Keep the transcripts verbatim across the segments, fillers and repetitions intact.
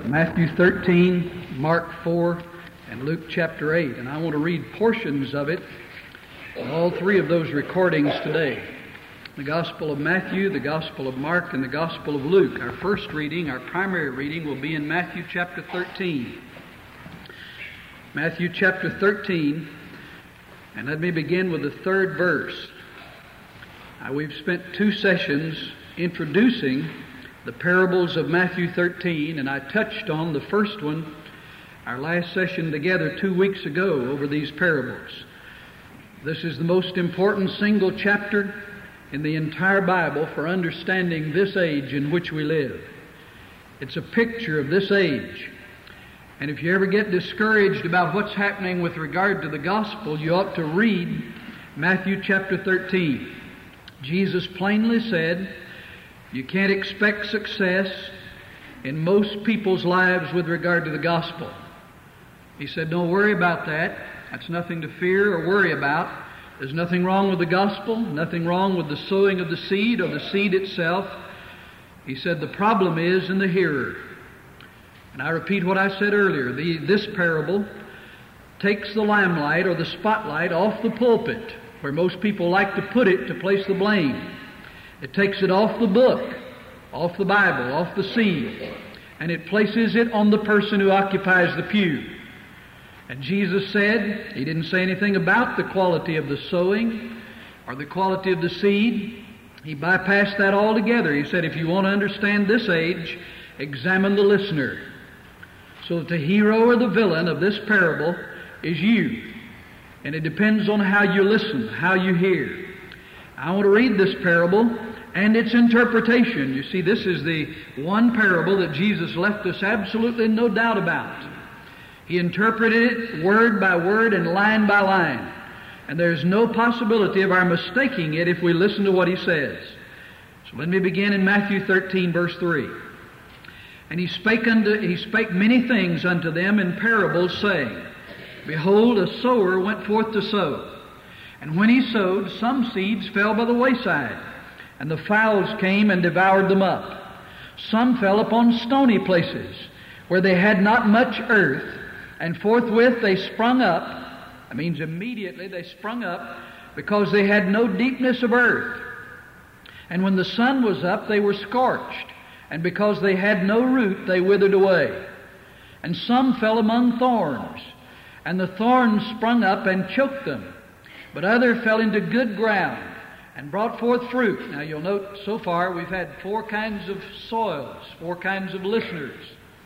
Matthew thirteen, Mark four, and Luke chapter eight. And I want to read portions of it, all three of those recordings today. The Gospel of Matthew, the Gospel of Mark, and the Gospel of Luke. Our first reading, our primary reading, will be in Matthew chapter thirteen. Matthew chapter thirteen, and let me begin with the third verse. Now, we've spent two sessions introducing the parables of Matthew thirteen, and I touched on the first one, our last session together two weeks ago, over these parables. This is the most important single chapter in the entire Bible for understanding this age in which we live. It's a picture of this age. And if you ever get discouraged about what's happening with regard to the gospel, you ought to read Matthew chapter thirteen. Jesus plainly said, you can't expect success in most people's lives with regard to the gospel. He said, don't worry about that. That's nothing to fear or worry about. There's nothing wrong with the gospel, nothing wrong with the sowing of the seed or the seed itself. He said the problem is in the hearer. And I repeat what I said earlier. The, this parable takes the limelight or the spotlight off the pulpit, where most people like to put it to place the blame. It takes it off the book, off the Bible, off the seed, and it places it on the person who occupies the pew. And Jesus said, He didn't say anything about the quality of the sowing or the quality of the seed. He bypassed that altogether. He said, if you want to understand this age, examine the listener. So that the hero or the villain of this parable is you. And it depends on how you listen, how you hear. I want to read this parable and its interpretation. You see, this is the one parable that Jesus left us absolutely no doubt about. He interpreted it word by word and line by line. And there's no possibility of our mistaking it if we listen to what He says. So let me begin in Matthew thirteen, verse three. And he spake unto he spake many things unto them in parables, saying, Behold, a sower went forth to sow. And when he sowed, some seeds fell by the wayside, and the fowls came and devoured them up. Some fell upon stony places, where they had not much earth, and forthwith they sprung up. That means immediately they sprung up, because they had no deepness of earth. And when the sun was up, they were scorched, and because they had no root, they withered away. And some fell among thorns, and the thorns sprung up and choked them. But others fell into good ground, and brought forth fruit. Now you'll note so far we've had four kinds of soils, four kinds of listeners.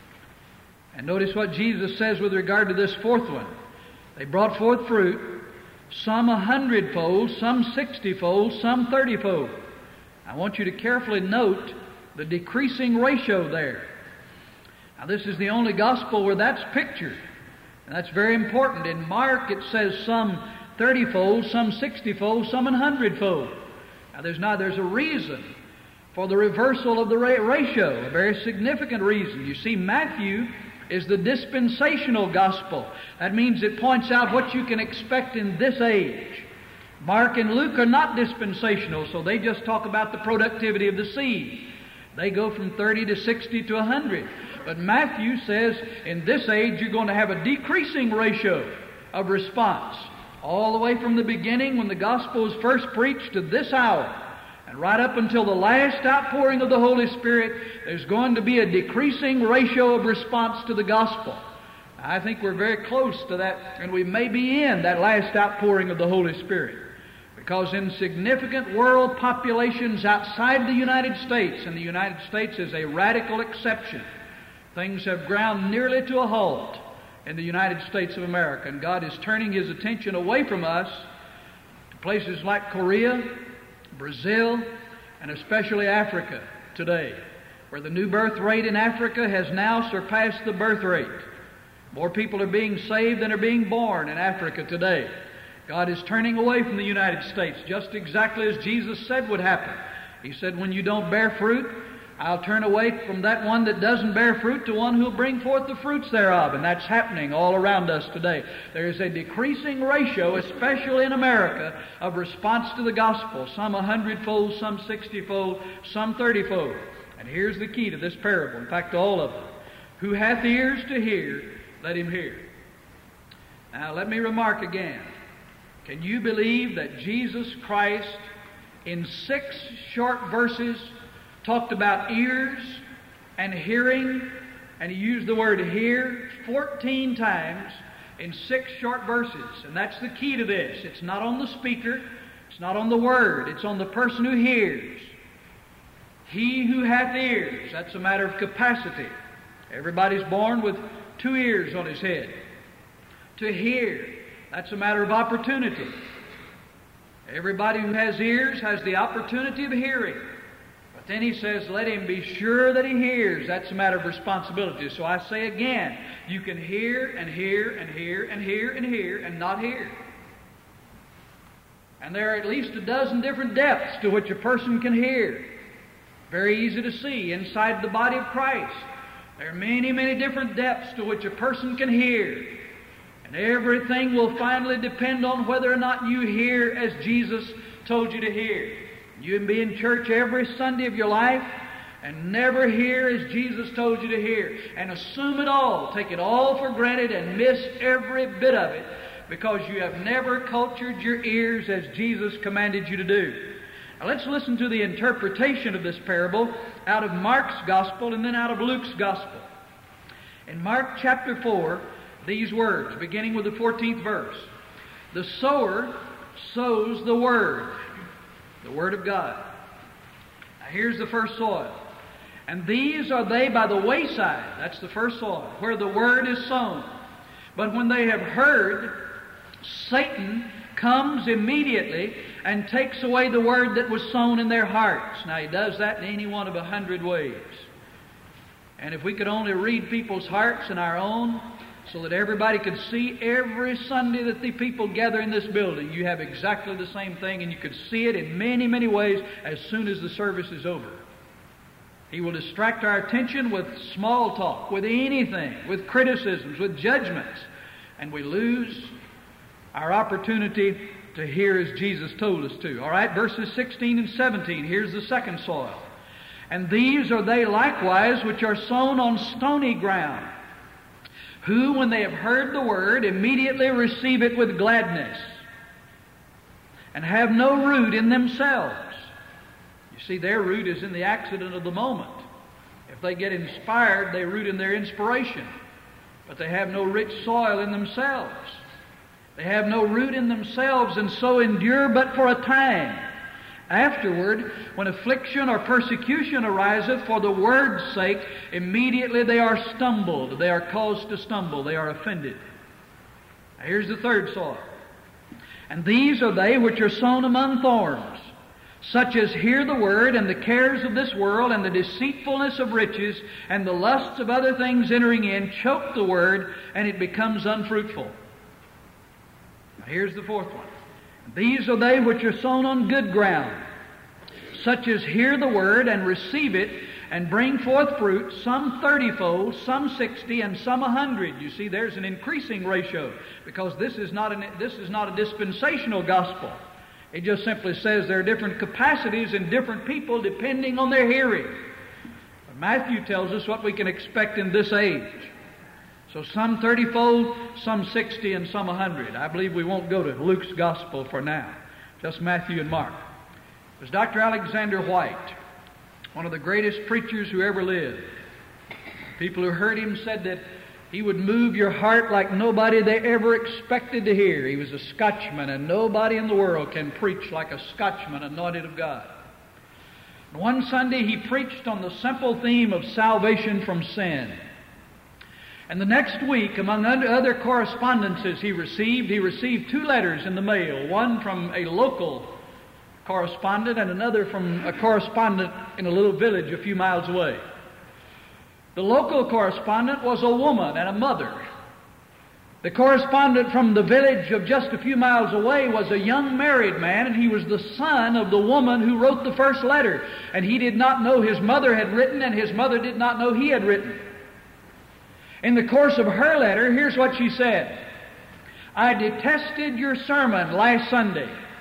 And notice what Jesus says with regard to this fourth one. They brought forth fruit, some a hundredfold, some sixtyfold, some thirtyfold. I want you to carefully note the decreasing ratio there. Now this is the only gospel where that's pictured. And that's very important. In Mark it says some thirtyfold, some sixtyfold, some an hundredfold. Now there's not, there's a reason for the reversal of the ratio, a very significant reason. You see, Matthew is the dispensational gospel. That means it points out what you can expect in this age. Mark and Luke are not dispensational, so they just talk about the productivity of the seed. They go from thirty to sixty to one hundred. But Matthew says in this age you're going to have a decreasing ratio of response. All the way from the beginning when the gospel was first preached to this hour, and right up until the last outpouring of the Holy Spirit, there's going to be a decreasing ratio of response to the gospel. I think we're very close to that, and we may be in that last outpouring of the Holy Spirit. Because in significant world populations outside the United States, and the United States is a radical exception, things have ground nearly to a halt in the United States of America, and God is turning His attention away from us to places like Korea, Brazil, and especially Africa today, where the new birth rate in Africa has now surpassed the birth rate. More people are being saved than are being born in Africa today. God is turning away from the United States, just exactly as Jesus said would happen. He said, when you don't bear fruit, I'll turn away from that one that doesn't bear fruit to one who'll bring forth the fruits thereof. And that's happening all around us today. There is a decreasing ratio, especially in America, of response to the gospel. Some a hundredfold, some sixtyfold, some thirtyfold. And here's the key to this parable. In fact, all of them. Who hath ears to hear, let him hear. Now let me remark again. Can you believe that Jesus Christ in six short verses talked about ears and hearing, and he used the word hear fourteen times in six short verses? And that's the key to this. It's not on the speaker, it's not on the word, it's on the person who hears. He who hath ears, that's a matter of capacity. Everybody's born with two ears on his head. To hear, that's a matter of opportunity. Everybody who has ears has the opportunity of hearing. But then he says, let him be sure that he hears. That's a matter of responsibility. So I say again, you can hear and hear and hear and hear and hear and not hear. And there are at least a dozen different depths to which a person can hear. Very easy to see inside the body of Christ. There are many, many different depths to which a person can hear. And everything will finally depend on whether or not you hear as Jesus told you to hear. You can be in church every Sunday of your life and never hear as Jesus told you to hear. And assume it all, take it all for granted and miss every bit of it because you have never cultured your ears as Jesus commanded you to do. Now let's listen to the interpretation of this parable out of Mark's Gospel and then out of Luke's Gospel. In Mark chapter four, these words, beginning with the fourteenth verse. The sower sows the Word, the Word of God. Now here's the first soil. And these are they by the wayside, that's the first soil, where the Word is sown. But when they have heard, Satan comes immediately and takes away the Word that was sown in their hearts. Now he does that in any one of a hundred ways. And if we could only read people's hearts and our own, so that everybody could see every Sunday that the people gather in this building, you have exactly the same thing, and you could see it in many, many ways as soon as the service is over. He will distract our attention with small talk, with anything, with criticisms, with judgments, and we lose our opportunity to hear as Jesus told us to. All right, verses sixteen and seventeen, here's the second soil. And these are they likewise which are sown on stony ground, who, when they have heard the word, immediately receive it with gladness, and have no root in themselves. You see, their root is in the accident of the moment. If they get inspired, they root in their inspiration. But they have no rich soil in themselves. They have no root in themselves, and so endure but for a time. Afterward, when affliction or persecution ariseth for the word's sake, immediately they are stumbled. They are caused to stumble. They are offended. Now here's the third soil. And these are they which are sown among thorns, such as hear the word, and the cares of this world, and the deceitfulness of riches, and the lusts of other things entering in, choke the word, and it becomes unfruitful. Now here's the fourth one. These are they which are sown on good ground, such as hear the word and receive it, and bring forth fruit, some thirtyfold, some sixty, and some a hundred. You see, there's an increasing ratio, because this is not an, this is not a dispensational gospel. It just simply says there are different capacities in different people depending on their hearing. But Matthew tells us what we can expect in this age. So some thirtyfold, some sixty, and some a hundred. I believe we won't go to Luke's Gospel for now, just Matthew and Mark. It was Doctor Alexander White, one of the greatest preachers who ever lived. People who heard him said that he would move your heart like nobody they ever expected to hear. He was a Scotchman, and nobody in the world can preach like a Scotchman anointed of God. And one Sunday he preached on the simple theme of salvation from sin. And the next week, among other correspondences he received, he received two letters in the mail, one from a local correspondent and another from a correspondent in a little village a few miles away. The local correspondent was a woman and a mother. The correspondent from the village of just a few miles away was a young married man, and he was the son of the woman who wrote the first letter. And he did not know his mother had written, and his mother did not know he had written. In the course of her letter, here's what she said. I detested your sermon last Sunday.